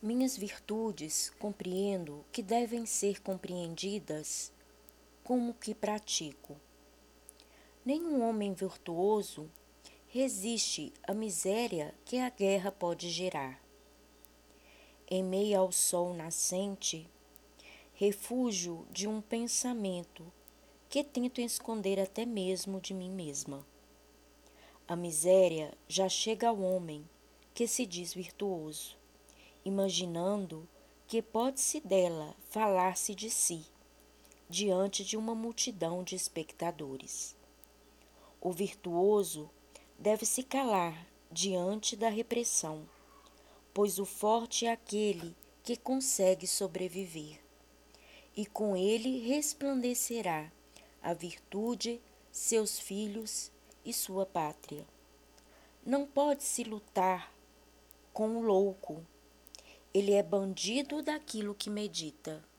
Minhas virtudes compreendo que devem ser compreendidas como que pratico. Nenhum homem virtuoso resiste à miséria que a guerra pode gerar. Em meio ao sol nascente, refúgio de um pensamento que tento esconder até mesmo de mim mesma. A miséria já chega ao homem que se diz virtuoso, imaginando que pode-se dela falar-se de si, diante de uma multidão de espectadores. O virtuoso deve se calar diante da repressão, pois o forte é aquele que consegue sobreviver, e com ele resplandecerá a virtude, seus filhos e sua pátria. Não pode-se lutar com o louco, ele é bandido daquilo que medita.